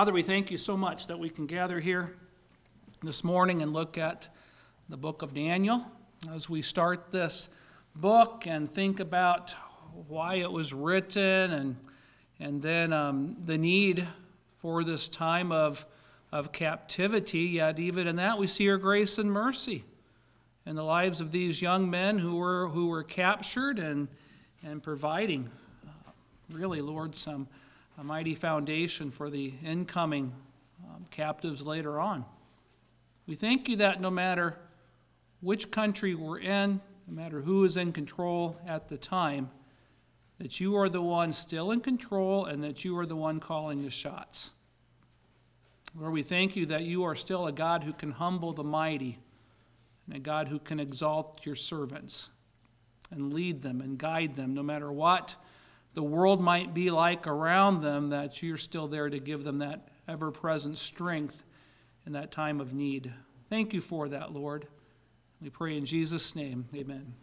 Father, we thank you so much that we can gather here this morning and look at the book of Daniel as we start this book and think about why it was written and then the need for this time of captivity. Yet even in that we see your grace and mercy in the lives of these young men who were captured and providing really, Lord, a mighty foundation for the incoming captives later on. We thank you that no matter which country we're in, no matter who is in control at the time, that you are the one still in control and that you are the one calling the shots. Lord, we thank you that you are still a God who can humble the mighty and a God who can exalt your servants and lead them and guide them no matter what the world might be like around them, that you're still there to give them that ever-present strength in that time of need. Thank you for that, Lord. We pray in Jesus' name, amen.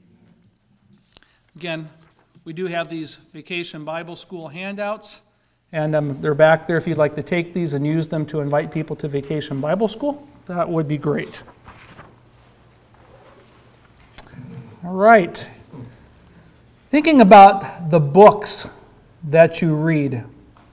Again, we do have these Vacation Bible School handouts, and they're back there if you'd like to take these and use them to invite people to Vacation Bible School. That would be great. All right. Thinking about the books that you read.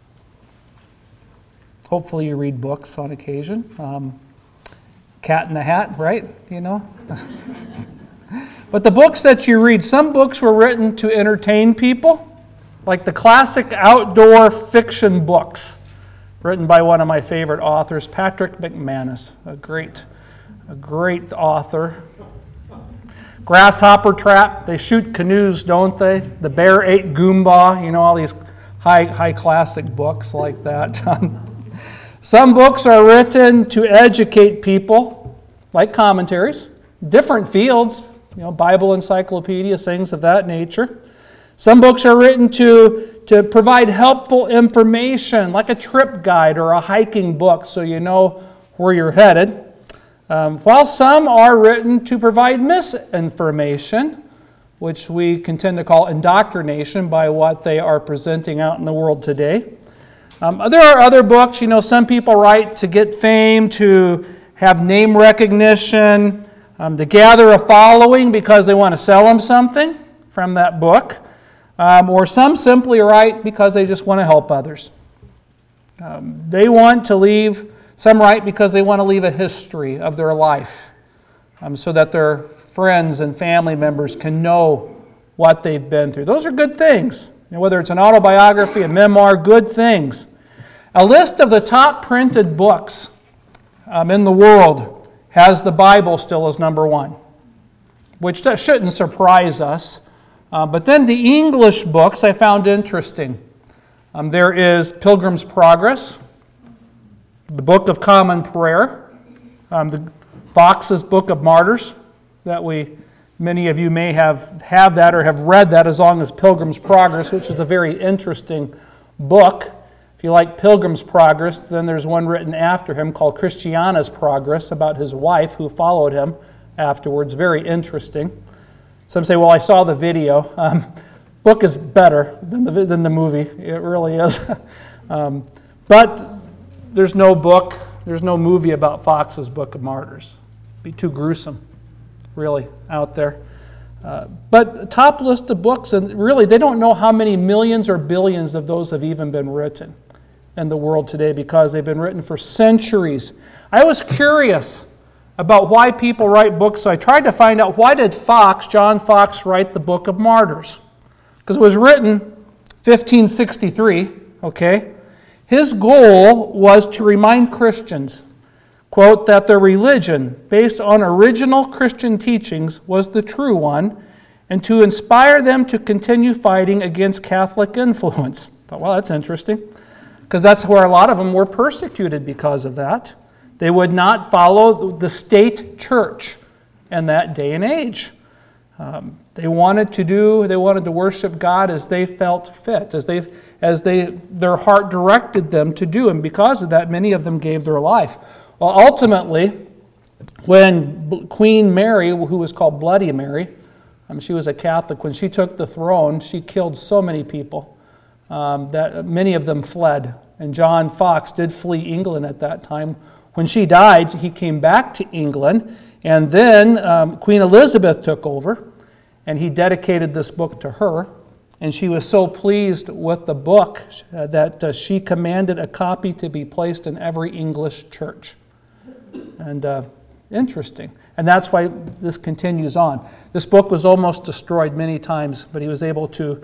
Hopefully you read books on occasion. Cat in the Hat, right? You know? But the books that you read, some books were written to entertain people, like the classic outdoor fiction books written by one of my favorite authors, Patrick McManus, a great author. Grasshopper Trap, they shoot canoes, don't they? The Bear Ate Goomba, you know, all these high classic books like that. Some books are written to educate people, like commentaries, different fields, you know, Bible encyclopedia, things of that nature. Some books are written to provide helpful information, like a trip guide or a hiking book, so you know where you're headed. While some are written to provide misinformation, which we can tend to call indoctrination by what they are presenting out in the world today. There are other books, you know, some people write to get fame, to have name recognition, to gather a following because they want to sell them something from that book. Or some simply write because they just want to help others. Some write because they want to leave a history of their life so that their friends and family members can know what they've been through. Those are good things. You know, whether it's an autobiography, a memoir, good things. A list of the top printed books in the world has the Bible still as number one, which shouldn't surprise us. But then the English books I found interesting. There is Pilgrim's Progress, the Book of Common Prayer, the Fox's Book of Martyrs, that many of you may have that or have read that as long as Pilgrim's Progress, which is a very interesting book. If you like Pilgrim's Progress, then there's one written after him called Christiana's Progress about his wife who followed him afterwards. Very interesting. Some say, well, I saw the video. Book is better than the movie. It really is. But there's no movie about Fox's Book of Martyrs. It'd be too gruesome, really, out there. But the top list of books, and really they don't know how many millions or billions of those have even been written in the world today because they've been written for centuries. I was curious about why people write books, so I tried to find out why did John Fox, write the Book of Martyrs? Because it was written 1563, okay? His goal was to remind Christians, quote, that their religion, based on original Christian teachings, was the true one, and to inspire them to continue fighting against Catholic influence. I thought, well, that's interesting, because that's where a lot of them were persecuted because of that. They would not follow the state church in that day and age. They wanted to worship God as they felt fit, as their heart directed them to do, and because of that, many of them gave their life. Well, ultimately, when Queen Mary, who was called Bloody Mary, she was a Catholic, when she took the throne, she killed so many people that many of them fled and John Fox did flee England at that time. When she died, he came back to England, and then Queen Elizabeth took over, and he dedicated this book to her. And she was so pleased with the book that she commanded a copy to be placed in every English church. And interesting. And that's why this continues on. This book was almost destroyed many times, but he was able to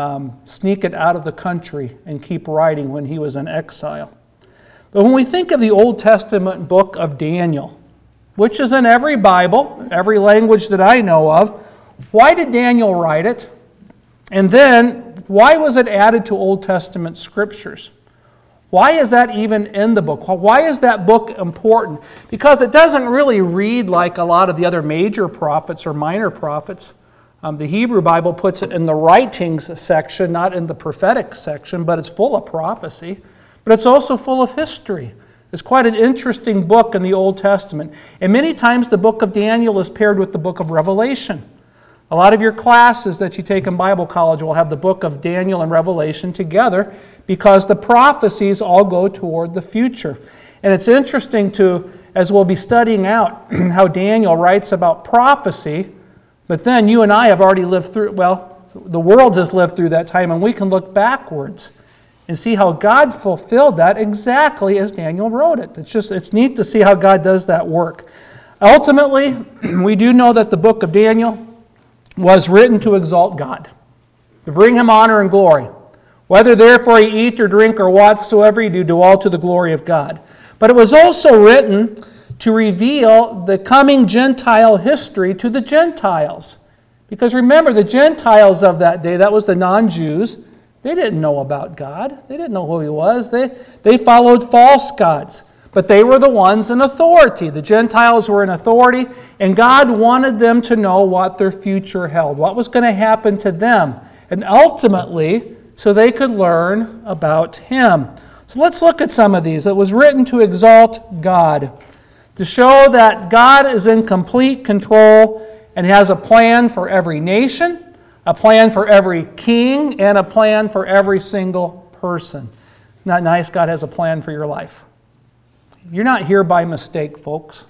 sneak it out of the country and keep writing when he was in exile. But when we think of the Old Testament book of Daniel, which is in every Bible, every language that I know of, why did Daniel write it? And then, why was it added to Old Testament scriptures? Why is that even in the book? Why is that book important? Because it doesn't really read like a lot of the other major prophets or minor prophets. The Hebrew Bible puts it in the writings section, not in the prophetic section, but it's full of prophecy. But it's also full of history. It's quite an interesting book in the Old Testament. And many times the book of Daniel is paired with the book of Revelation. A lot of your classes that you take in Bible college will have the book of Daniel and Revelation together because the prophecies all go toward the future. And it's interesting to, as we'll be studying out how Daniel writes about prophecy, but then you and I have already lived through, well, the world has lived through that time, and we can look backwards and see how God fulfilled that exactly as Daniel wrote it. It's neat to see how God does that work. Ultimately, we do know that the book of Daniel was written to exalt God, to bring him honor and glory. Whether therefore you eat or drink or whatsoever you do all to the glory of God. But it was also written to reveal the coming Gentile history to the Gentiles. Because remember, the Gentiles of that day, that was the non-Jews, they didn't know about God. They didn't know who he was. They followed false gods. But they were the ones in authority. The Gentiles were in authority, and God wanted them to know what their future held, what was going to happen to them, and ultimately, so they could learn about him. So let's look at some of these. It was written to exalt God, to show that God is in complete control and has a plan for every nation, a plan for every king, and a plan for every single person. Isn't that nice? God has a plan for your life. You're not here by mistake, folks.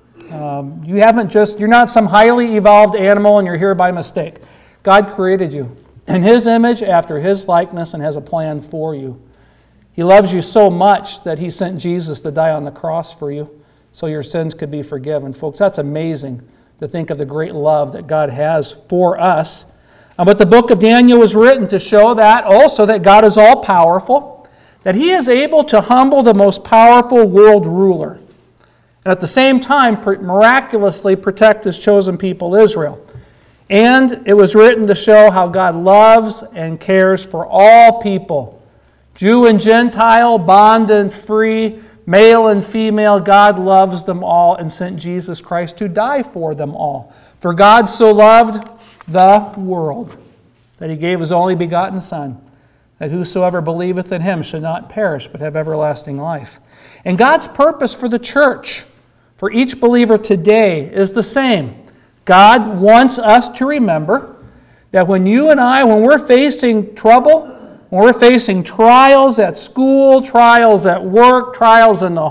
You're not some highly evolved animal and you're here by mistake. God created you in his image, after his likeness, and has a plan for you. He loves you so much that he sent Jesus to die on the cross for you so your sins could be forgiven. Folks, that's amazing to think of the great love that God has for us. But the book of Daniel was written to show that also that God is all-powerful, that he is able to humble the most powerful world ruler, and at the same time miraculously protect his chosen people, Israel. And it was written to show how God loves and cares for all people, Jew and Gentile, bond and free, male and female. God loves them all and sent Jesus Christ to die for them all. For God so loved the world that he gave his only begotten Son, that whosoever believeth in him should not perish, but have everlasting life. And God's purpose for the church, for each believer today, is the same. God wants us to remember that when you and I, when we're facing trouble, when we're facing trials at school, trials at work, trials in the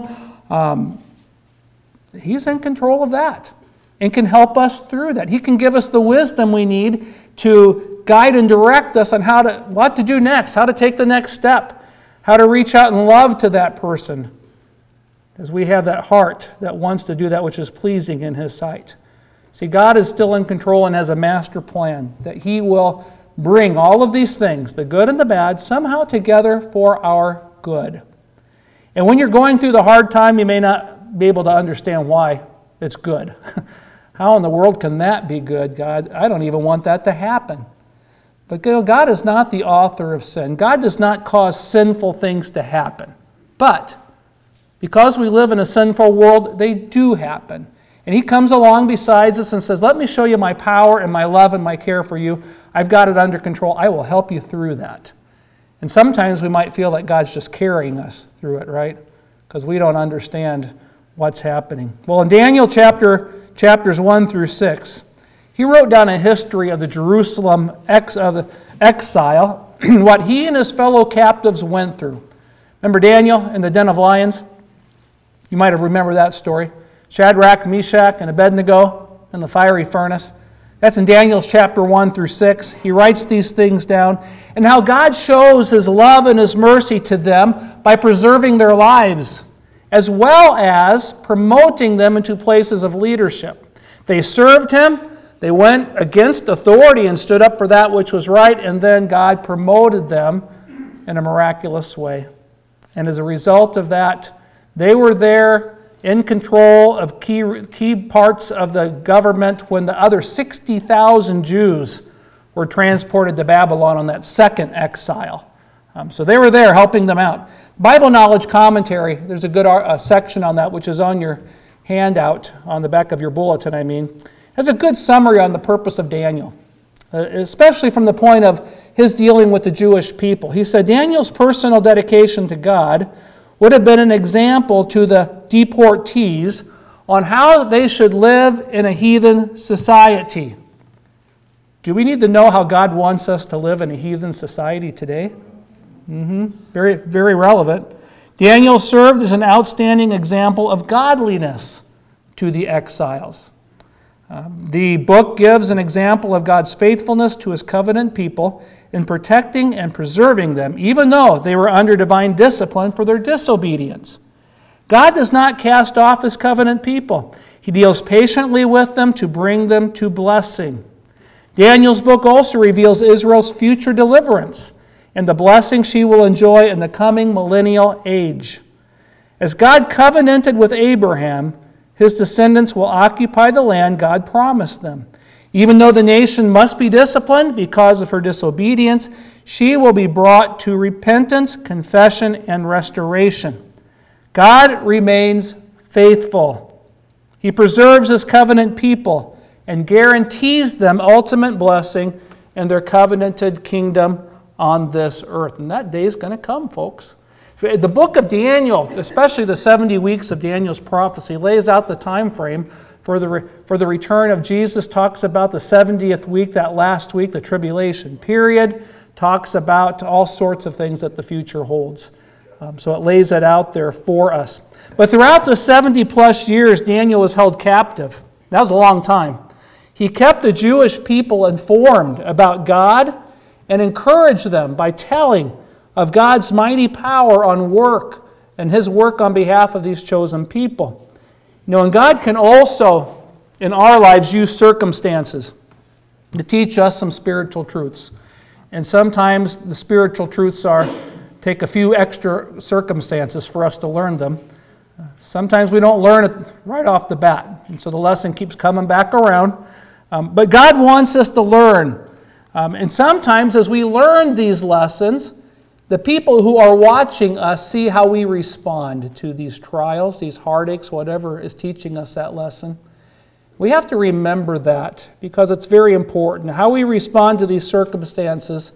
home, he's in control of that and can help us through that. He can give us the wisdom we need to guide and direct us on what to do next, how to take the next step, how to reach out and love to that person, because we have that heart that wants to do that which is pleasing in his sight. See, God is still in control and has a master plan that he will bring all of these things, the good and the bad, somehow together for our good. And when you're going through the hard time, you may not be able to understand why it's good. How in the world can that be good, God? I don't even want that to happen. But God is not the author of sin. God does not cause sinful things to happen. But because we live in a sinful world, they do happen. And he comes along beside us and says, let me show you my power and my love and my care for you. I've got it under control. I will help you through that. And sometimes we might feel that God's just carrying us through it, right? Because we don't understand what's happening. Well, in Daniel chapters 1 through 6, he wrote down a history of the Jerusalem exile, what he and his fellow captives went through. Remember Daniel in the den of lions? You might have remembered that story. Shadrach, Meshach, and Abednego in the fiery furnace. That's in Daniel's chapter 1 through 6. He writes these things down, and how God shows His love and His mercy to them by preserving their lives, as well as promoting them into places of leadership. They served Him, they went against authority and stood up for that which was right, and then God promoted them in a miraculous way. And as a result of that, they were there in control of key parts of the government when the other 60,000 Jews were transported to Babylon on that second exile. So they were there helping them out. Bible Knowledge Commentary, there's a good section on that, which is on your handout, on the back of your bulletin, has a good summary on the purpose of Daniel, especially from the point of his dealing with the Jewish people. He said, Daniel's personal dedication to God would have been an example to the deportees on how they should live in a heathen society. Do we need to know how God wants us to live in a heathen society today? Very, very relevant. Daniel served as an outstanding example of godliness to the exiles. The book gives an example of God's faithfulness to His covenant people in protecting and preserving them, even though they were under divine discipline for their disobedience. God does not cast off His covenant people. He deals patiently with them to bring them to blessing. Daniel's book also reveals Israel's future deliverance and the blessing she will enjoy in the coming millennial age. As God covenanted with Abraham, his descendants will occupy the land God promised them. Even though the nation must be disciplined because of her disobedience, she will be brought to repentance, confession, and restoration. God remains faithful. He preserves His covenant people and guarantees them ultimate blessing in their covenanted kingdom on this earth. And that day is going to come, folks. The book of Daniel, especially the 70 weeks of Daniel's prophecy, lays out the time frame for the return of Jesus, talks about the 70th week, that last week, the tribulation period, talks about all sorts of things that the future holds. So it lays it out there for us. But throughout the 70 plus years, Daniel was held captive. That was a long time. He kept the Jewish people informed about God and encouraged them by telling of God's mighty power on work and His work on behalf of these chosen people. And God can also, in our lives, use circumstances to teach us some spiritual truths. And sometimes the spiritual truths take a few extra circumstances for us to learn them. Sometimes we don't learn it right off the bat, and so the lesson keeps coming back around. But God wants us to learn. And sometimes as we learn these lessons, the people who are watching us see how we respond to these trials, these heartaches, whatever is teaching us that lesson. We have to remember that because it's very important. How we respond to these circumstances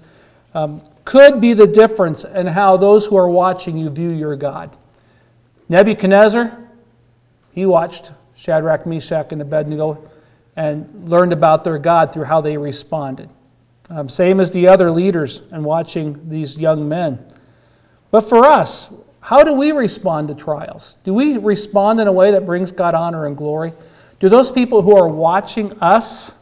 could be the difference in how those who are watching you view your God. Nebuchadnezzar, he watched Shadrach, Meshach, and Abednego and learned about their God through how they responded. Same as the other leaders and watching these young men. But for us, how do we respond to trials? Do we respond in a way that brings God honor and glory? Do those people who are watching us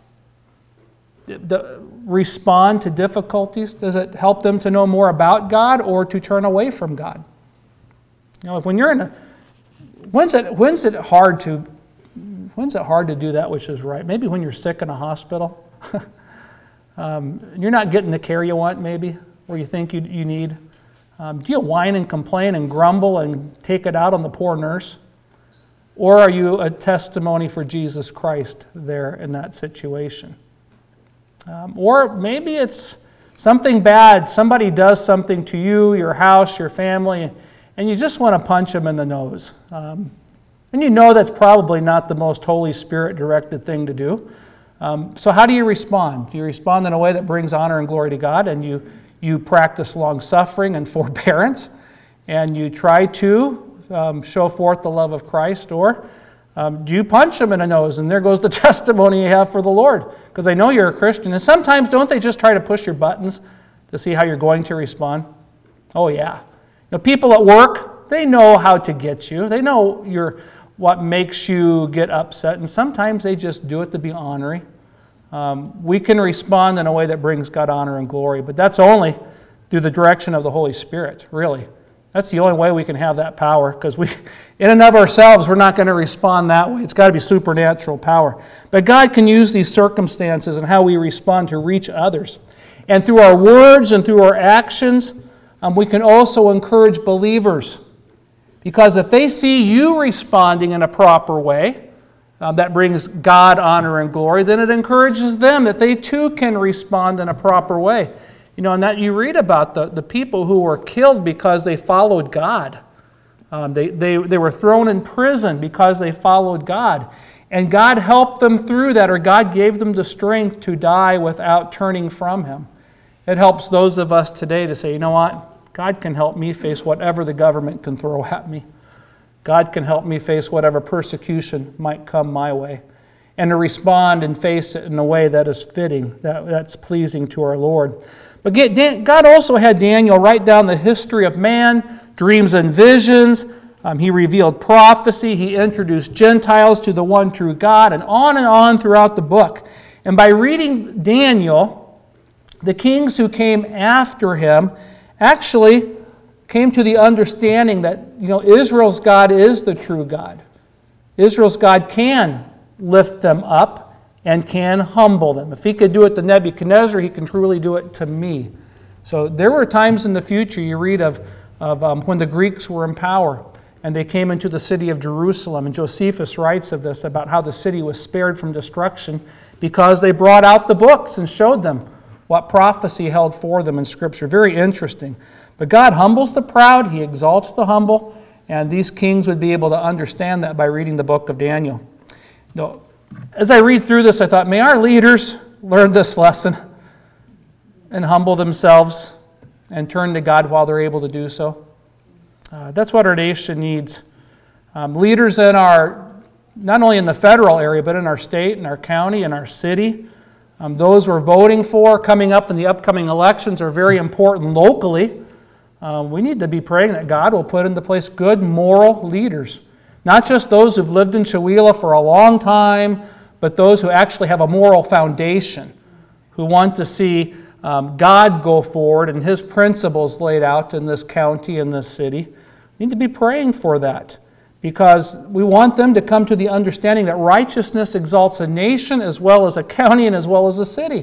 respond to difficulties? Does it help them to know more about God or to turn away from God? When you're in when's it hard to do that which is right? Maybe when you're sick in a hospital. You're not getting the care you want, maybe, or you think you need. Do you whine and complain and grumble and take it out on the poor nurse? Or are you a testimony for Jesus Christ there in that situation? Or maybe it's something bad. Somebody does something to you, your house, your family, and you just want to punch them in the nose. And you know that's probably not the most Holy Spirit-directed thing to do. So how do you respond? Do you respond in a way that brings honor and glory to God, and you practice long-suffering and forbearance, and you try to show forth the love of Christ, or do you punch them in the nose, and there goes the testimony you have for the Lord? Because I know you're a Christian, and sometimes don't they just try to push your buttons to see how you're going to respond? Oh yeah. People at work, they know how to get you. They know what makes you get upset, and sometimes they just do it to be honoring. We can respond in a way that brings God honor and glory, but that's only through the direction of the Holy Spirit, really. That's the only way we can have that power, because in and of ourselves, we're not going to respond that way. It's got to be supernatural power. But God can use these circumstances and how we respond to reach others. And through our words and through our actions, we can also encourage believers. Because if they see you responding in a proper way, that brings God honor and glory, then it encourages them that they too can respond in a proper way. And that you read about the people who were killed because they followed God. They were thrown in prison because they followed God. And God helped them through that, or God gave them the strength to die without turning from Him. It helps those of us today to say, you know what? God can help me face whatever the government can throw at me. God can help me face whatever persecution might come my way. And to respond and face it in a way that is fitting, that's pleasing to our Lord. But God also had Daniel write down the history of man, dreams and visions. He revealed prophecy. He introduced Gentiles to the one true God, and on throughout the book. And by reading Daniel, the kings who came after him actually came to the understanding that Israel's God is the true God. Israel's God can lift them up and can humble them. If He could do it to Nebuchadnezzar, He can truly do it to me. So there were times in the future you read of when the Greeks were in power and they came into the city of Jerusalem. And Josephus writes of this, about how the city was spared from destruction because they brought out the books and showed them what prophecy held for them in Scripture. Very interesting. But God humbles the proud, He exalts the humble, and these kings would be able to understand that by reading the book of Daniel. As I read through this, I thought, may our leaders learn this lesson and humble themselves and turn to God while they're able to do so. That's what our nation needs. Leaders not only in the federal area, but in our state, in our county, in our city. Those we're voting for coming up in the upcoming elections are very important locally. We need to be praying that God will put into place good moral leaders. Not just those who've lived in Chewelah for a long time, but those who actually have a moral foundation, who want to see God go forward and His principles laid out in this county and this city. We need to be praying for that, because we want them to come to the understanding that righteousness exalts a nation as well as a county and as well as a city.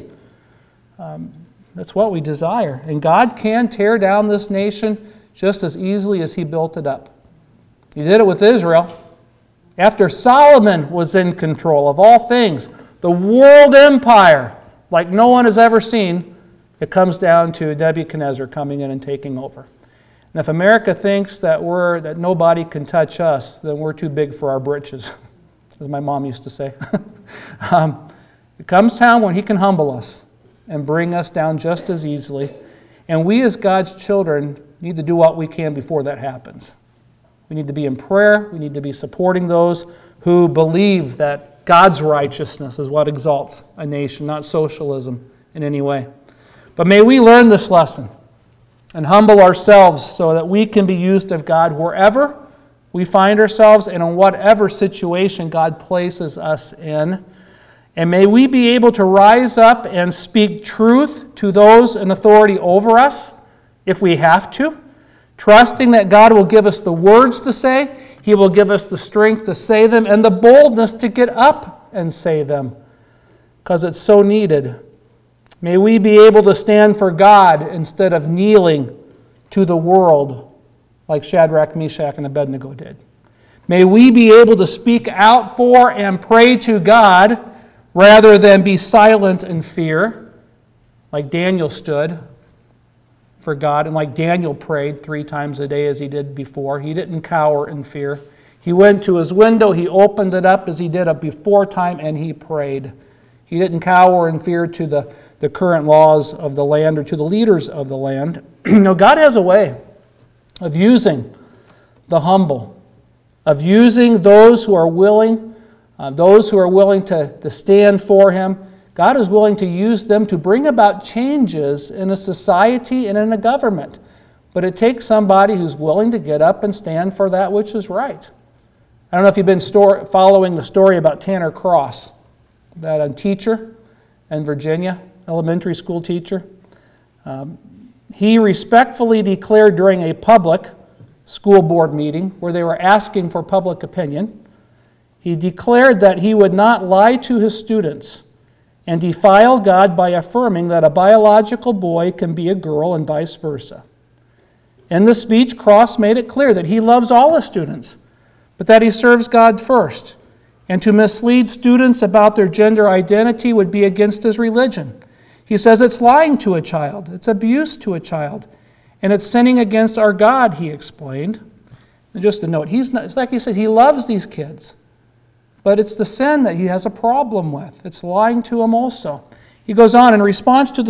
That's what we desire. And God can tear down this nation just as easily as He built it up. He did it with Israel. After Solomon was in control of all things, the world empire, like no one has ever seen, it comes down to Nebuchadnezzar coming in and taking over. And if America thinks that nobody can touch us, then we're too big for our britches, as my mom used to say. It comes time when He can humble us and bring us down just as easily. And we as God's children need to do what we can before that happens. We need to be in prayer. We need to be supporting those who believe that God's righteousness is what exalts a nation, not socialism in any way. But may we learn this lesson and humble ourselves so that we can be used of God wherever we find ourselves and in whatever situation God places us in. And may we be able to rise up and speak truth to those in authority over us if we have to, trusting that God will give us the words to say, He will give us the strength to say them, and the boldness to get up and say them, because it's so needed. May we be able to stand for God instead of kneeling to the world like Shadrach, Meshach, and Abednego did. May we be able to speak out for and pray to God rather than be silent in fear, like Daniel stood for God, and like Daniel prayed 3 times a day as he did before. He didn't cower in fear. He went to his window, he opened it up as he did up before time, and he prayed. He didn't cower in fear to the current laws of the land or to the leaders of the land. God has a way of using the humble, of using those who are willing to stand for Him. God is willing to use them to bring about changes in a society and in a government. but it takes somebody who's willing to get up and stand for that which is right. I don't know if you've been following the story about Tanner Cross, that teacher in Virginia, elementary school teacher. He respectfully declared during a public school board meeting where they were asking for public opinion, he declared that he would not lie to his students and defile God by affirming that a biological boy can be a girl and vice versa. In the speech, Cross made it clear that he loves all his students, but that he serves God first, and to mislead students about their gender identity would be against his religion. He says it's lying to a child, it's abuse to a child, and it's sinning against our God, he explained. And just a note, it's like he said, he loves these kids, but it's the sin that he has a problem with. It's lying to them also. He goes on, in response, the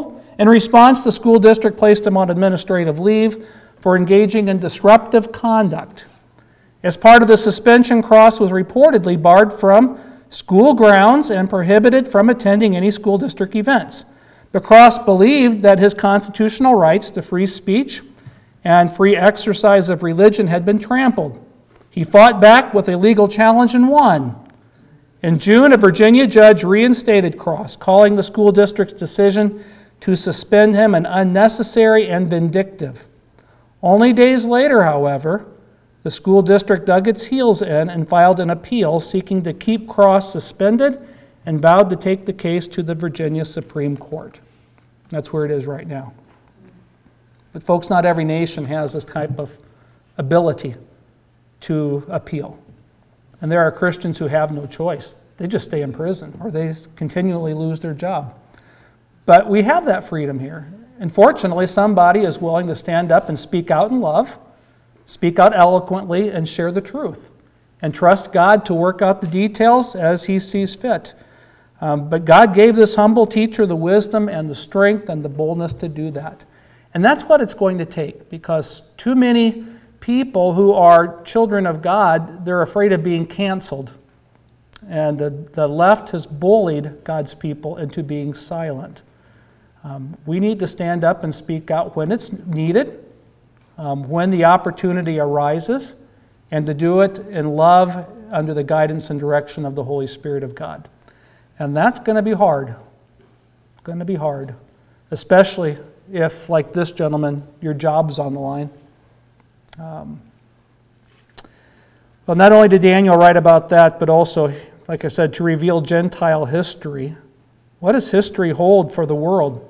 school district placed him on administrative leave for engaging in disruptive conduct. As part of the suspension, Cross was reportedly barred from school grounds and prohibited from attending any school district events. But Cross believed that his constitutional rights to free speech and free exercise of religion had been trampled. He fought back with a legal challenge and won. In June, a Virginia judge reinstated Cross, calling the school district's decision to suspend him an unnecessary and vindictive. Only days later, however, the school district dug its heels in and filed an appeal seeking to keep Cross suspended and vowed to take the case to the Virginia Supreme Court. That's where it is right now. But folks, not every nation has this type of ability to appeal. And there are Christians who have no choice. They just stay in prison or they continually lose their job. But we have that freedom here. And fortunately, somebody is willing to stand up and speak out in love, speak out eloquently, and share the truth, and trust God to work out the details as he sees fit. But God gave this humble teacher the wisdom and the strength and the boldness to do that. And that's what it's going to take, because too many people who are children of God, they're afraid of being canceled. And the left has bullied God's people into being silent. We need to stand up and speak out when it's needed, when the opportunity arises, and to do it in love under the guidance and direction of the Holy Spirit of God. And that's going to be hard. It's going to be hard, especially if, like this gentleman, your job's on the line. Well, not only did Daniel write about that, but also, like I said, to reveal Gentile history. What does history hold for the world?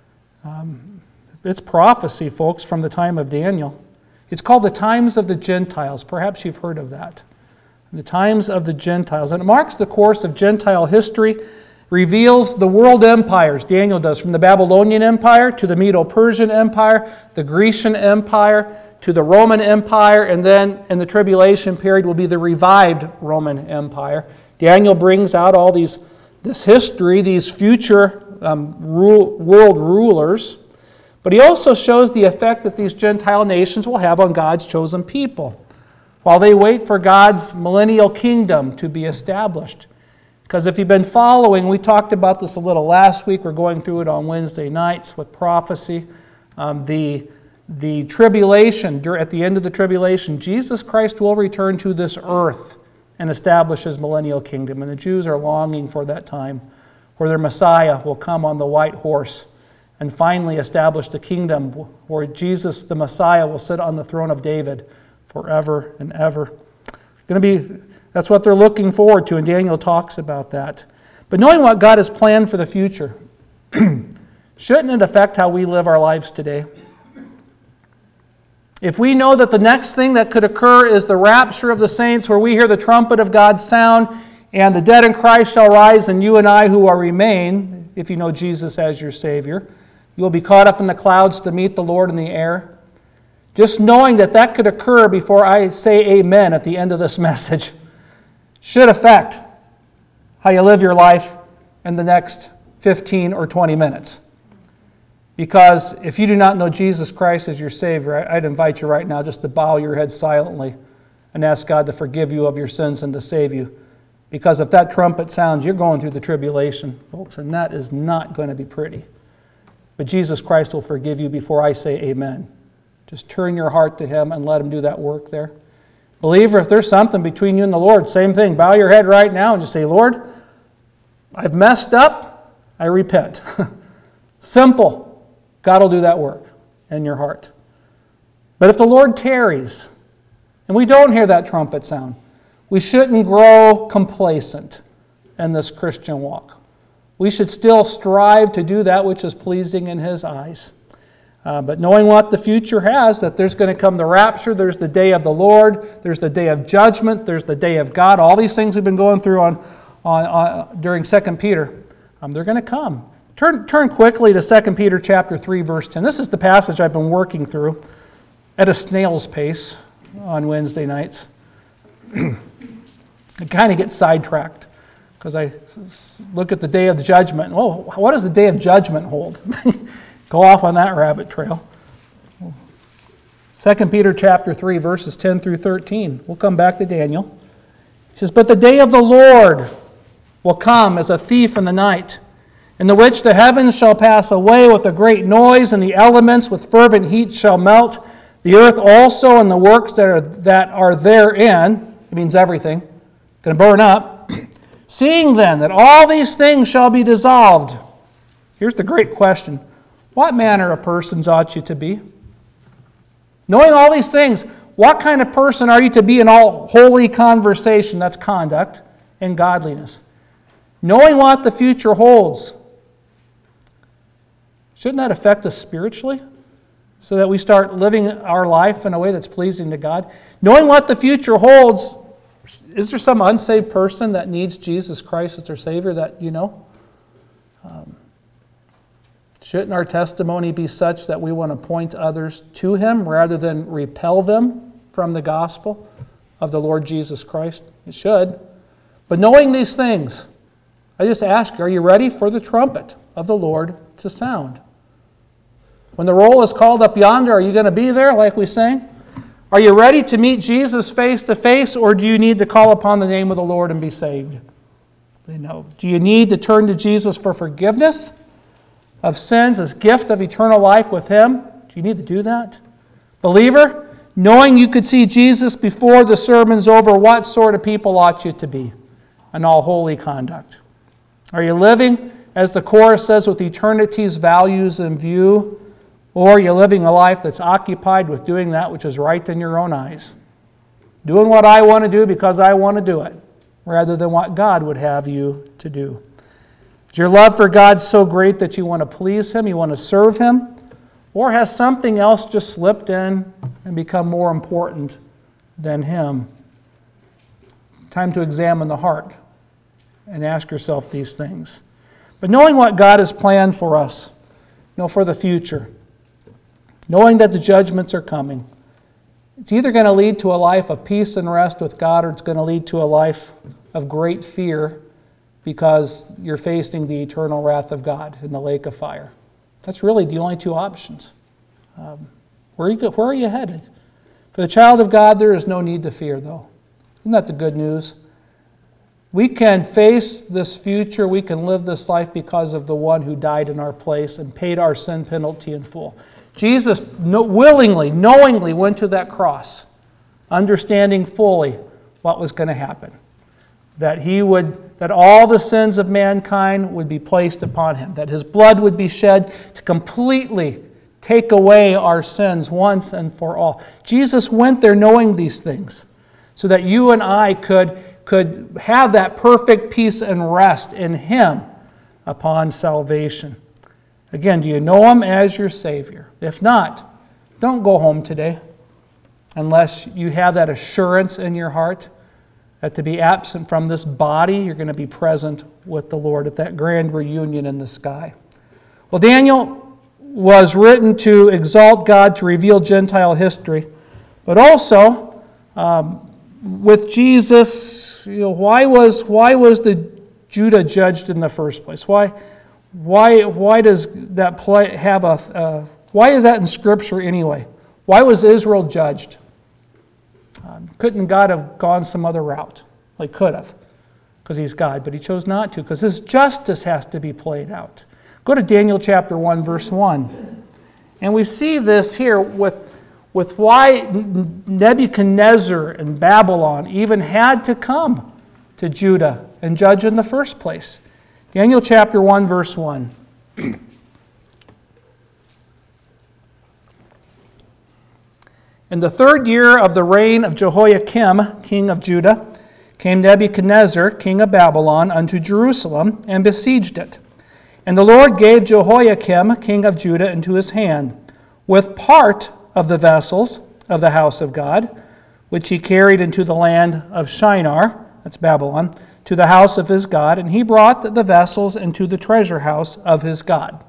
It's prophecy, folks, from the time of Daniel. It's called the Times of the Gentiles. Perhaps you've heard of that. The Times of the Gentiles. And it marks the course of Gentile history, reveals the world empires, Daniel does, from the Babylonian Empire to the Medo-Persian Empire, the Grecian Empire, to the Roman Empire, and then in the tribulation period will be the revived Roman Empire. Daniel brings out all this history, these future world rulers, but he also shows the effect that these Gentile nations will have on God's chosen people while they wait for God's millennial kingdom to be established. Because if you've been following, we talked about this a little last week, we're going through it on Wednesday nights with prophecy, the tribulation, at the end of the tribulation, Jesus Christ will return to this earth and establish his millennial kingdom. And the Jews are longing for that time where their Messiah will come on the white horse and finally establish the kingdom where Jesus, the Messiah, will sit on the throne of David forever and ever. That's what they're looking forward to, and Daniel talks about that. But knowing what God has planned for the future, shouldn't it affect how we live our lives today? If we know that the next thing that could occur is the rapture of the saints, where we hear the trumpet of God's sound, and the dead in Christ shall rise, and you and I who are remain, if you know Jesus as your Savior, you will be caught up in the clouds to meet the Lord in the air. Just knowing that could occur before I say amen at the end of this message should affect how you live your life in the next 15 or 20 minutes. Because if you do not know Jesus Christ as your Savior, I'd invite you right now just to bow your head silently and ask God to forgive you of your sins and to save you. Because if that trumpet sounds, you're going through the tribulation, folks, and that is not going to be pretty. But Jesus Christ will forgive you before I say amen Just turn your heart to Him and let Him do that work there. Believer, if there's something between you and the Lord, same thing. Bow your head right now and just say, Lord, I've messed up. I repent. Simple. God will do that work in your heart. But if the Lord tarries, and we don't hear that trumpet sound, we shouldn't grow complacent in this Christian walk. We should still strive to do that which is pleasing in His eyes. But knowing what the future has, that there's going to come the rapture, there's the day of the Lord, there's the day of judgment, there's the day of God, all these things we've been going through during 2 Peter, they're going to come. Turn quickly to 2 Peter chapter 3, verse 10. This is the passage I've been working through at a snail's pace on Wednesday nights. I kind of get sidetracked because I look at the day of the judgment. Well, what does the day of judgment hold? Go off on that rabbit trail. 2 Peter chapter 3, verses 10 through 13. We'll come back to Daniel. He says, But the day of the Lord will come as a thief in the night, in the which the heavens shall pass away with a great noise, and the elements with fervent heat shall melt, the earth also and the works that are therein, it means everything, going to burn up. Seeing then that all these things shall be dissolved. Here's the great question. What manner of persons ought you to be? Knowing all these things, what kind of person are you to be in all holy conversation, that's conduct, and godliness? Knowing what the future holds, shouldn't that affect us spiritually? So that we start living our life in a way that's pleasing to God? Knowing what the future holds, is there some unsaved person that needs Jesus Christ as their Savior that you know? Shouldn't our testimony be such that we want to point others to Him rather than repel them from the gospel of the Lord Jesus Christ? It should. But knowing these things, I just ask you, are you ready for the trumpet of the Lord to sound? When the roll is called up yonder, are you going to be there like we sang? Are you ready to meet Jesus face to face, or do you need to call upon the name of the Lord and be saved? Do you need to turn to Jesus for forgiveness of sins, as gift of eternal life with Him? Do you need to do that? Believer, knowing you could see Jesus before the sermon's over, what sort of people ought you to be in all holy conduct? Are you living, as the chorus says, with eternity's values in view, or are you living a life that's occupied with doing that which is right in your own eyes? Doing what I want to do because I want to do it, rather than what God would have you to do. Is your love for God so great that you want to please Him, you want to serve Him? Or has something else just slipped in and become more important than Him? Time to examine the heart and ask yourself these things. But knowing what God has planned for us, for the future, knowing that the judgments are coming, it's either going to lead to a life of peace and rest with God, or it's going to lead to a life of great fear because you're facing the eternal wrath of God in the lake of fire. That's really the only two options. Where are you headed? For the child of God, there is no need to fear, though. Isn't that the good news? We can face this future, we can live this life because of the one who died in our place and paid our sin penalty in full. Jesus willingly, knowingly went to that cross, understanding fully what was going to happen. That all the sins of mankind would be placed upon Him, that His blood would be shed to completely take away our sins once and for all. Jesus went there knowing these things so that you and I could have that perfect peace and rest in Him upon salvation. Again, do you know Him as your Savior? If not, don't go home today unless you have that assurance in your heart that to be absent from this body, you're going to be present with the Lord at that grand reunion in the sky. Well, Daniel was written to exalt God, to reveal Gentile history, but also with Jesus, why was the Judah judged in the first place? Why does that why is that in Scripture anyway? Why was Israel judged? Couldn't God have gone some other route? Well, He could have, because He's God, but He chose not to, because His justice has to be played out. Go to Daniel chapter 1, verse 1. And we see this here with with why Nebuchadnezzar and Babylon even had to come to Judah and judge in the first place. Daniel chapter 1, verse 1. In the 3rd year of the reign of Jehoiakim, king of Judah, came Nebuchadnezzar, king of Babylon, unto Jerusalem, and besieged it. And the Lord gave Jehoiakim, king of Judah, into his hand, with part of the vessels of the house of God, which he carried into the land of Shinar, that's Babylon, to the house of his God, and he brought the vessels into the treasure house of his God.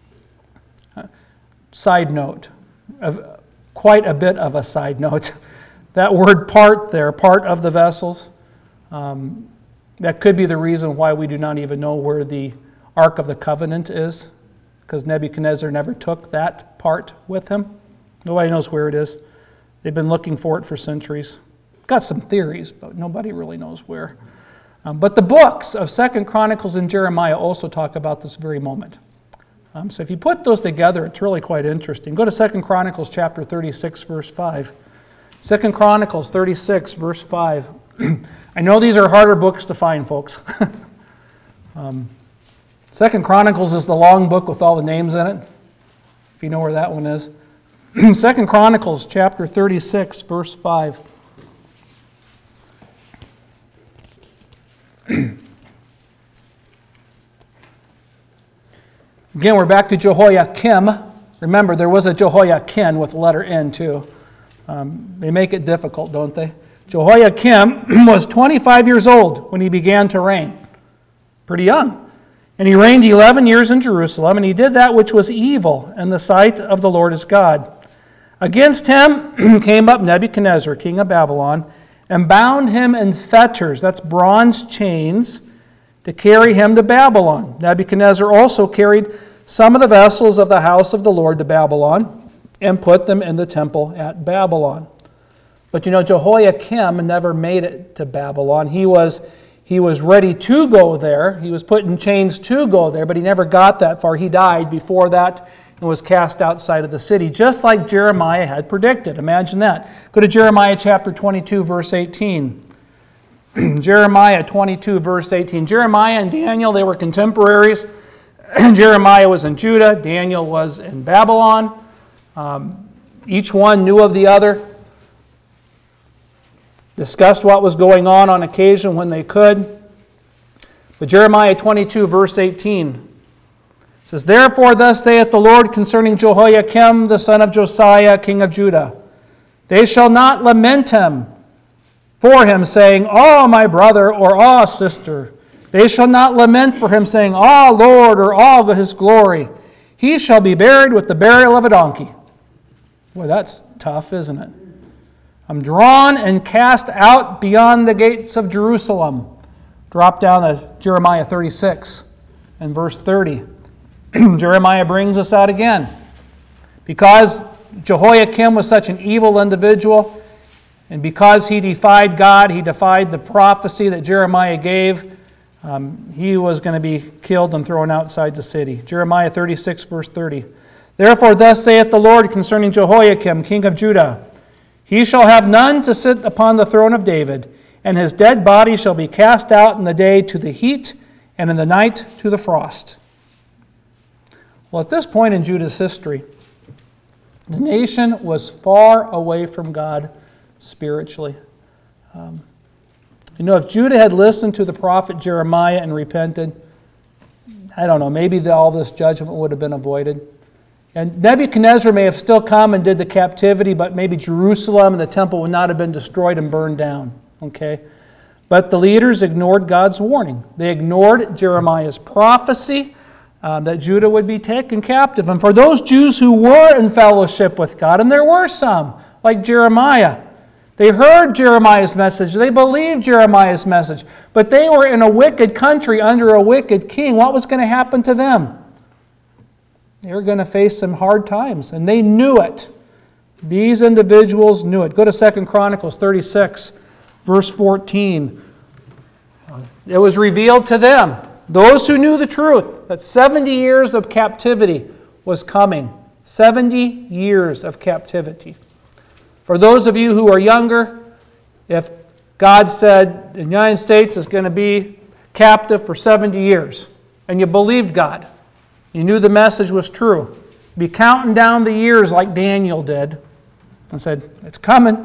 Side note, quite a bit of a side note. That word part there, part of the vessels, that could be the reason why we do not even know where the Ark of the Covenant is, because Nebuchadnezzar never took that part with him. Nobody knows where it is. They've been looking for it for centuries. Got some theories, but nobody really knows where. But the books of 2 Chronicles and Jeremiah also talk about this very moment. So if you put those together, it's really quite interesting. Go to 2 Chronicles chapter 36, verse 5. 2 Chronicles 36, verse 5. I know these are harder books to find, folks. 2 Chronicles is the long book with all the names in it, if you know where that one is. 2 Chronicles chapter 36, verse 5. Again, we're back to Jehoiakim. Remember, there was a Jehoiakim with the letter N too. They make it difficult, don't they? Jehoiakim was 25 years old when he began to reign. Pretty young. And he reigned 11 years in Jerusalem, and he did that which was evil in the sight of the Lord his God. Against him came up Nebuchadnezzar, king of Babylon, and bound him in fetters, that's bronze chains, to carry him to Babylon. Nebuchadnezzar also carried some of the vessels of the house of the Lord to Babylon and put them in the temple at Babylon. But you know, Jehoiakim never made it to Babylon. He was ready to go there. He was put in chains to go there, but he never got that far. He died before that and was cast outside of the city, just like Jeremiah had predicted. Imagine that. Go to Jeremiah chapter 22, verse 18. Jeremiah 22, verse 18. Jeremiah and Daniel, they were contemporaries. Jeremiah was in Judah. Daniel was in Babylon. Each one knew of the other. Discussed what was going on occasion when they could. But Jeremiah 22, verse 18 says, Therefore thus saith the Lord concerning Jehoiakim, the son of Josiah, king of Judah, They shall not lament him for him, saying, Ah, my brother, or Ah, sister. They shall not lament for him, saying, Ah, Lord, or Ah, his glory. He shall be buried with the burial of a donkey. Boy, that's tough, isn't it? I'm drawn and cast out beyond the gates of Jerusalem. Drop down to Jeremiah 36 and verse 30. Jeremiah brings us out again. Because Jehoiakim was such an evil individual, and because he defied God, he defied the prophecy that Jeremiah gave, he was going to be killed and thrown outside the city. Jeremiah 36, verse 30. Therefore thus saith the Lord concerning Jehoiakim, king of Judah, He shall have none to sit upon the throne of David, and his dead body shall be cast out in the day to the heat, and in the night to the frost. Well, at this point in Judah's history, the nation was far away from God spiritually. If Judah had listened to the prophet Jeremiah and repented, I don't know, maybe all this judgment would have been avoided. And Nebuchadnezzar may have still come and did the captivity, but maybe Jerusalem and the temple would not have been destroyed and burned down. Okay? But the leaders ignored God's warning. They ignored Jeremiah's prophecy that Judah would be taken captive. And for those Jews who were in fellowship with God, and there were some, like Jeremiah, they heard Jeremiah's message. They believed Jeremiah's message. But they were in a wicked country under a wicked king. What was going to happen to them? They were going to face some hard times, and they knew it. These individuals knew it. Go to 2 Chronicles 36, verse 14. It was revealed to them, those who knew the truth, that 70 years of captivity was coming. 70 years of captivity. For those of you who are younger, if God said the United States is going to be captive for 70 years, and you believed God, you knew the message was true, be counting down the years like Daniel did, and said, it's coming,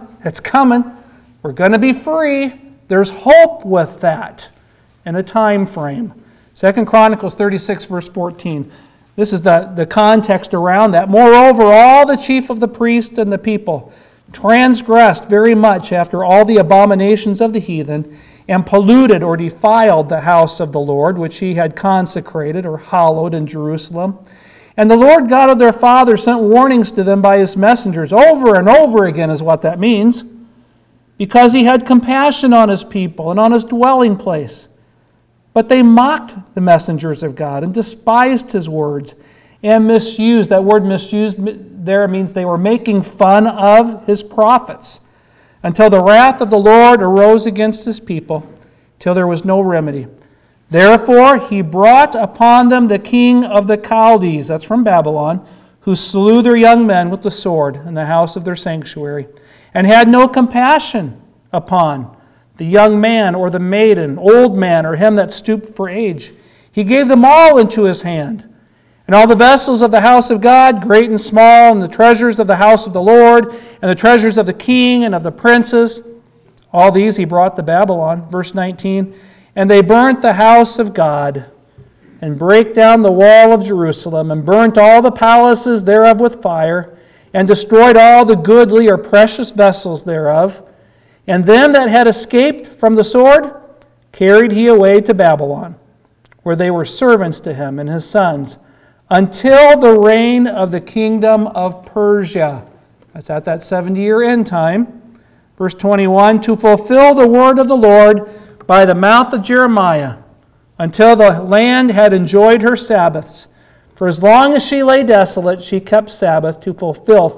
we're going to be free. There's hope with that in a time frame. 2 Chronicles 36, verse 14. This is the context around that. Moreover, all the chief of the priests and the people transgressed very much after all the abominations of the heathen, and polluted or defiled the house of the Lord, which he had consecrated or hallowed in Jerusalem. And the Lord God of their fathers sent warnings to them by his messengers over and over again, is what that means, because he had compassion on his people and on his dwelling place. But they mocked the messengers of God and despised his words and misused. That word misused there means they were making fun of his prophets, until the wrath of the Lord arose against his people, till there was no remedy. Therefore he brought upon them the king of the Chaldees, that's from Babylon, who slew their young men with the sword in the house of their sanctuary, and had no compassion upon the young man or the maiden, old man, or him that stooped for age. He gave them all into his hand. And all the vessels of the house of God, great and small, and the treasures of the house of the Lord, and the treasures of the king and of the princes, all these he brought to Babylon. Verse 19, and they burnt the house of God, and brake down the wall of Jerusalem, and burnt all the palaces thereof with fire, and destroyed all the goodly or precious vessels thereof. And them that had escaped from the sword carried he away to Babylon, where they were servants to him and his sons, until the reign of the kingdom of Persia. That's at that 70-year end time. Verse 21, to fulfill the word of the Lord by the mouth of Jeremiah, until the land had enjoyed her Sabbaths. For as long as she lay desolate, she kept Sabbath to fulfill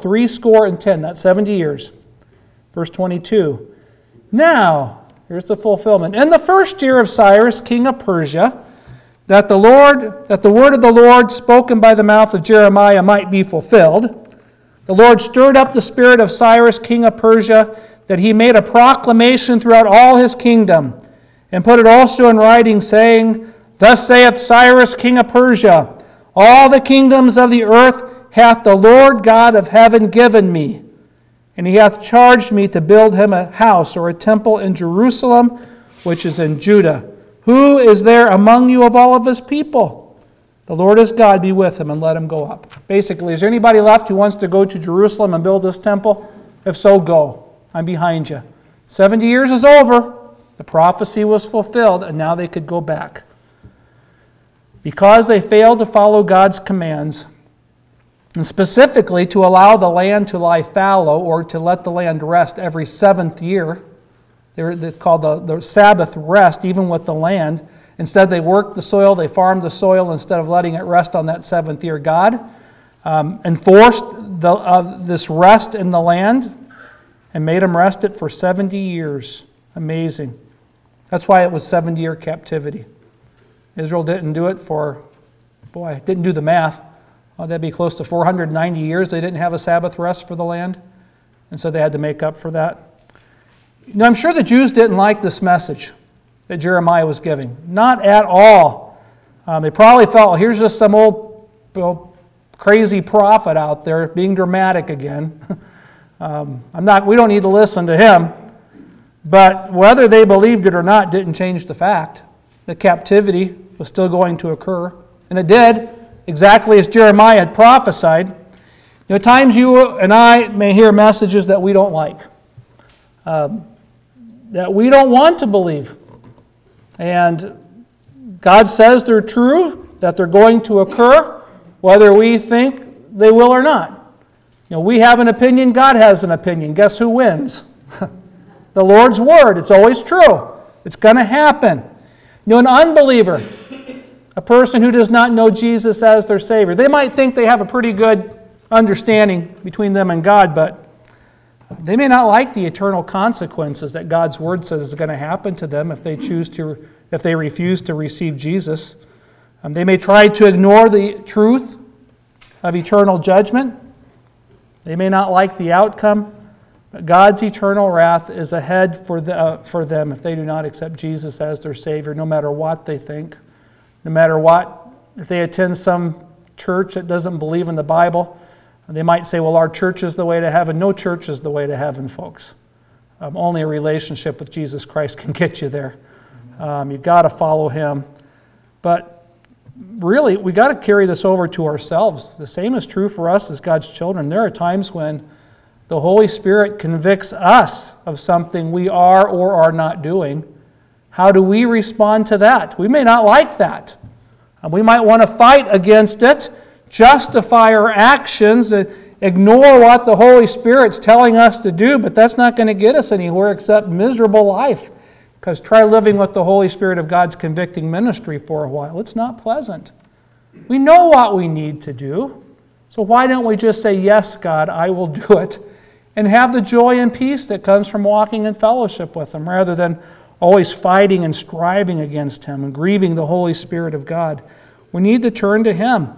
70, that's 70 years. Verse 22, now, here's the fulfillment. In the first year of Cyrus, king of Persia, that the word of the Lord spoken by the mouth of Jeremiah might be fulfilled, the Lord stirred up the spirit of Cyrus, king of Persia, that he made a proclamation throughout all his kingdom, and put it also in writing, saying, thus saith Cyrus, king of Persia, all the kingdoms of the earth hath the Lord God of heaven given me, and he hath charged me to build him a house or a temple in Jerusalem, which is in Judah. Who is there among you of all of his people? The Lord his God be with him, and let him go up. Basically, is there anybody left who wants to go to Jerusalem and build this temple? If so, go. I'm behind you. 70 years is over. The prophecy was fulfilled, and now they could go back. Because they failed to follow God's commands, and specifically to allow the land to lie fallow or to let the land rest every 7th year. It's called the Sabbath rest, even with the land. Instead, they worked the soil, they farmed the soil instead of letting it rest on that 7th year. God enforced this rest in the land and made them rest it for 70 years. Amazing. That's why it was 70-year captivity. Israel didn't do it for, didn't do the math. That'd be close to 490 years. They didn't have a Sabbath rest for the land. And so they had to make up for that. Now, I'm sure the Jews didn't like this message that Jeremiah was giving. Not at all. They probably felt, well, here's just some old crazy prophet out there being dramatic again. We don't need to listen to him. But whether they believed it or not didn't change the fact that captivity was still going to occur. And it did, exactly as Jeremiah had prophesied. At times you and I may hear messages that we don't like. That we don't want to believe. And God says they're true, that they're going to occur, whether we think they will or not. We have an opinion, God has an opinion. Guess who wins? The Lord's Word. It's always true. It's going to happen. An unbeliever, a person who does not know Jesus as their Savior, they might think they have a pretty good understanding between them and God, but they may not like the eternal consequences that God's Word says is going to happen to them if they refuse to receive Jesus. They may try to ignore the truth of eternal judgment. They may not like the outcome But God's eternal wrath is ahead for them if they do not accept Jesus as their Savior, no matter what they think, no matter what. If they attend some church that doesn't believe in the Bible, they might say, well, our church is the way to heaven. No church is the way to heaven, folks. Only a relationship with Jesus Christ can get you there. You've got to follow Him. But really, we got to carry this over to ourselves. The same is true for us as God's children. There are times when the Holy Spirit convicts us of something we are or are not doing. How do we respond to that? We may not like that. We might want to fight against it, justify our actions, ignore what the Holy Spirit's telling us to do, but that's not going to get us anywhere except miserable life. Because try living with the Holy Spirit of God's convicting ministry for a while. It's not pleasant. We know what we need to do. So why don't we just say, yes, God, I will do it, and have the joy and peace that comes from walking in fellowship with Him, rather than always fighting and striving against Him and grieving the Holy Spirit of God. We need to turn to Him.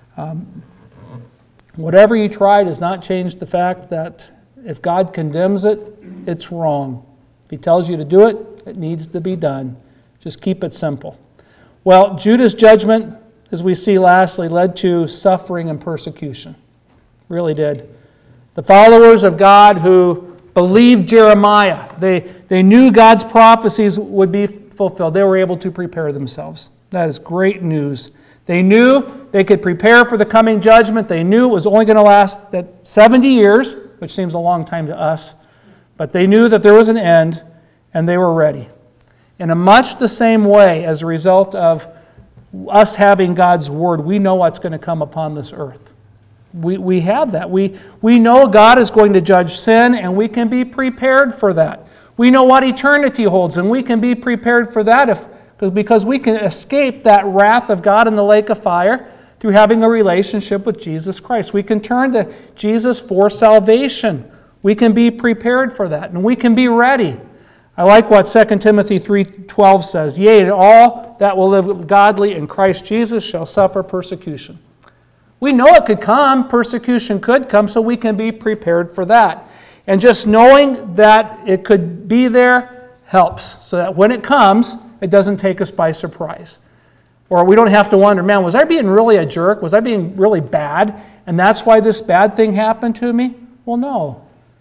Whatever you try does not change the fact that if God condemns it, it's wrong. If He tells you to do it, it needs to be done. Just keep it simple. Well, Judah's judgment, as we see lastly, led to suffering and persecution. Really did. The followers of God who believed Jeremiah, they knew God's prophecies would be fulfilled. They were able to prepare themselves. That is great news. They knew they could prepare for the coming judgment. They knew it was only going to last that 70 years, which seems a long time to us. But they knew that there was an end, and they were ready. In a much the same way, as a result of us having God's Word, we know what's going to come upon this earth. We have that. We know God is going to judge sin, and we can be prepared for that. We know what eternity holds, and we can be prepared for that because we can escape that wrath of God in the lake of fire through having a relationship with Jesus Christ. We can turn to Jesus for salvation. We can be prepared for that, and we can be ready. I like what 2 Timothy 3:12 says, "Yea, and all that will live godly in Christ Jesus shall suffer persecution." We know it could come, persecution could come, so we can be prepared for that. And just knowing that it could be there helps, so that when it comes, it doesn't take us by surprise. Or we don't have to wonder, man, was I being really a jerk? Was I being really bad? And that's why this bad thing happened to me? Well, no.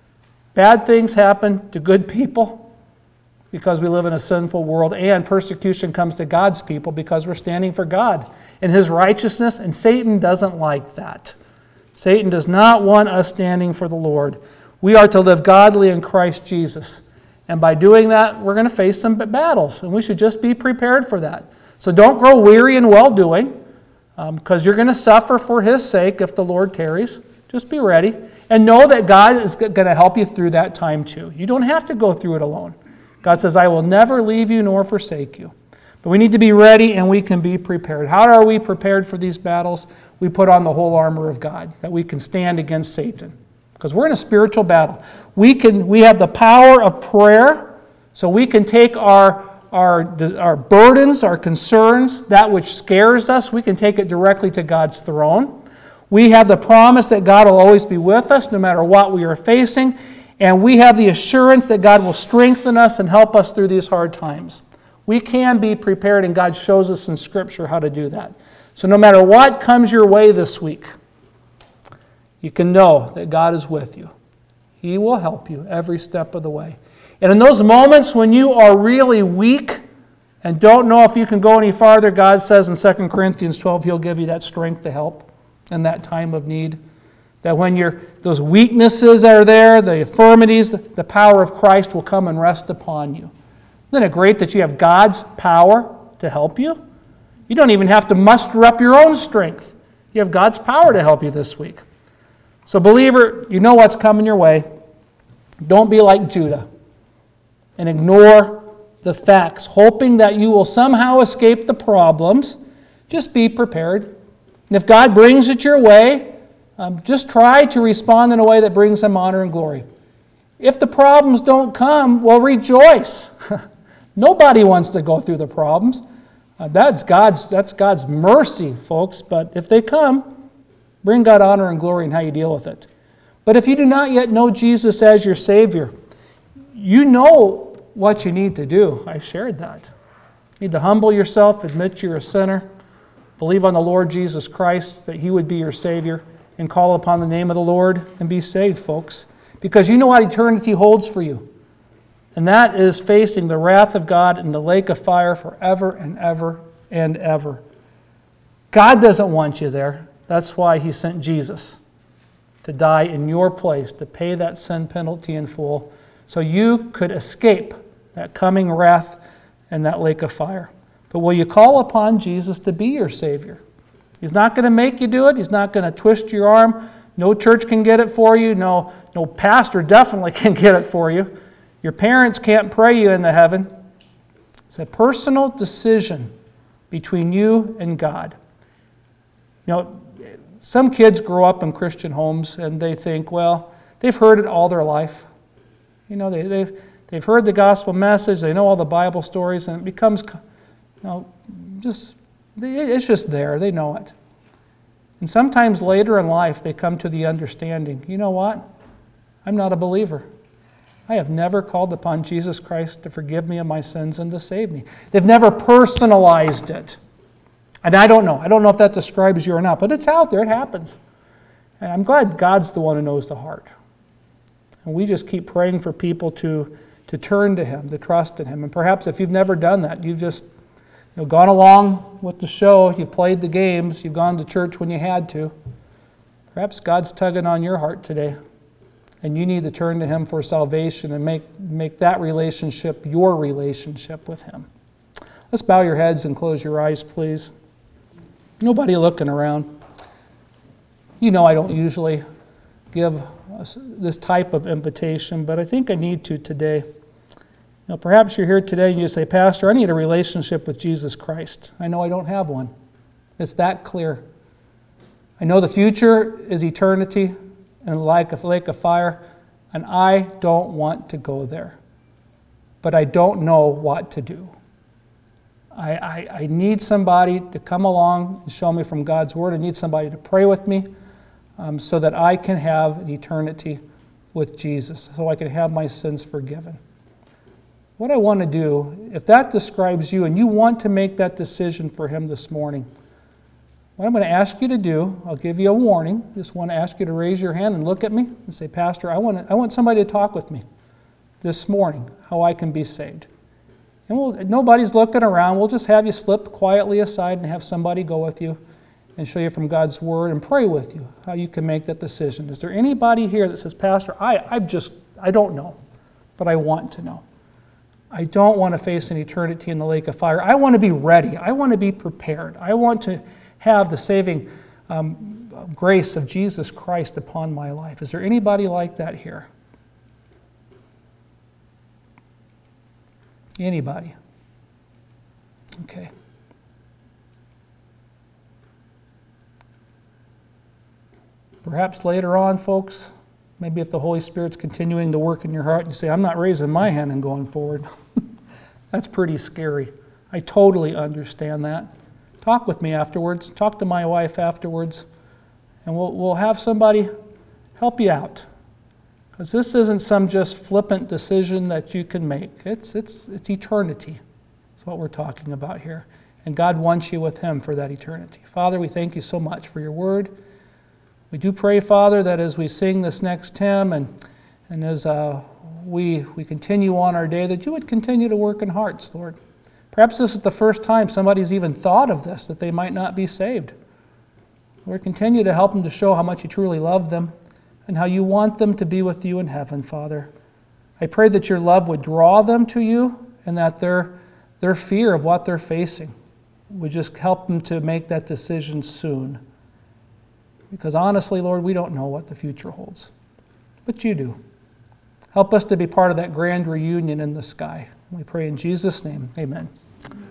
Bad things happen to good people because we live in a sinful world, and persecution comes to God's people because we're standing for God and His righteousness, and Satan doesn't like that. Satan does not want us standing for the Lord. We are to live godly in Christ Jesus. And by doing that, we're going to face some battles, and we should just be prepared for that. So don't grow weary in well-doing, because you're going to suffer for His sake if the Lord tarries. Just be ready. And know that God is going to help you through that time too. You don't have to go through it alone. God says, I will never leave you nor forsake you. But we need to be ready, and we can be prepared. How are we prepared for these battles? We put on the whole armor of God, that we can stand against Satan. Because we're in a spiritual battle. We have the power of prayer, so we can take our burdens, our concerns, that which scares us, we can take it directly to God's throne. We have the promise that God will always be with us no matter what we are facing. And we have the assurance that God will strengthen us and help us through these hard times. We can be prepared, and God shows us in Scripture how to do that. So no matter what comes your way this week, you can know that God is with you. He will help you every step of the way. And in those moments when you are really weak and don't know if you can go any farther, God says in 2 Corinthians 12, He'll give you that strength to help in that time of need. That when those weaknesses are there, the infirmities, the power of Christ will come and rest upon you. Isn't it great that you have God's power to help you? You don't even have to muster up your own strength. You have God's power to help you this week. So believer, you know what's coming your way. Don't be like Judah and ignore the facts, hoping that you will somehow escape the problems. Just be prepared. And if God brings it your way, just try to respond in a way that brings Him honor and glory. If the problems don't come, well, rejoice. Nobody wants to go through the problems. That's God's mercy, folks. But if they come, bring God honor and glory in how you deal with it. But if you do not yet know Jesus as your Savior, you know what you need to do. I shared that. You need to humble yourself, admit you're a sinner, believe on the Lord Jesus Christ, that He would be your Savior, and call upon the name of the Lord and be saved, folks. Because you know what eternity holds for you. And that is facing the wrath of God in the lake of fire forever and ever and ever. God doesn't want you there. That's why He sent Jesus to die in your place, to pay that sin penalty in full, so you could escape that coming wrath and that lake of fire. But will you call upon Jesus to be your Savior? He's not going to make you do it. He's not going to twist your arm. No church can get it for you. No pastor definitely can get it for you. Your parents can't pray you into heaven. It's a personal decision between you and God. You know, some kids grow up in Christian homes and they think, well, they've heard it all their life. You know, they've heard the gospel message, they know all the Bible stories, and it becomes, it's just there, they know it. And sometimes later in life they come to the understanding, you know what? I'm not a believer. I have never called upon Jesus Christ to forgive me of my sins and to save me. They've never personalized it. And I don't know if that describes you or not, but it's out there, it happens. And I'm glad God's the one who knows the heart. And we just keep praying for people to turn to Him, to trust in Him. And perhaps if you've never done that, you've just gone along with the show, you've played the games, you've gone to church when you had to. Perhaps God's tugging on your heart today, and you need to turn to Him for salvation and make that relationship your relationship with Him. Let's bow your heads and close your eyes, please. Nobody looking around. You know I don't usually give this type of invitation, but I think I need to today. Perhaps you're here today and you say, Pastor, I need a relationship with Jesus Christ. I know I don't have one. It's that clear. I know the future is eternity and like a lake of fire, and I don't want to go there. But I don't know what to do. I need somebody to come along and show me from God's Word. I need somebody to pray with me so that I can have an eternity with Jesus, so I can have my sins forgiven. What I want to do, if that describes you and you want to make that decision for Him this morning, what I'm going to ask you to do, I'll give you a warning. Just want to ask you to raise your hand and look at me and say, Pastor, I want somebody to talk with me this morning, how I can be saved. And nobody's looking around. We'll just have you slip quietly aside and have somebody go with you and show you from God's Word and pray with you how you can make that decision. Is there anybody here that says, Pastor, I don't know, but I want to know. I don't want to face an eternity in the lake of fire. I want to be ready. I want to be prepared. I want to have the saving grace of Jesus Christ upon my life. Is there anybody like that here? Anybody? Okay. Perhaps later on, folks, maybe if the Holy Spirit's continuing to work in your heart and you say, I'm not raising my hand and going forward. That's pretty scary. I totally understand that. Talk with me afterwards. Talk to my wife afterwards. And we'll have somebody help you out. Because this isn't some just flippant decision that you can make. It's eternity. That's what we're talking about here. And God wants you with Him for that eternity. Father, we thank you so much for your word. We do pray, Father, that as we sing this next hymn and as we continue on our day, that you would continue to work in hearts, Lord. Perhaps this is the first time somebody's even thought of this, that they might not be saved. Lord, continue to help them to show how much you truly love them and how you want them to be with you in heaven, Father. I pray that your love would draw them to you and that their fear of what they're facing would just help them to make that decision soon. Because honestly, Lord, we don't know what the future holds. But you do. Help us to be part of that grand reunion in the sky. We pray in Jesus' name. Amen.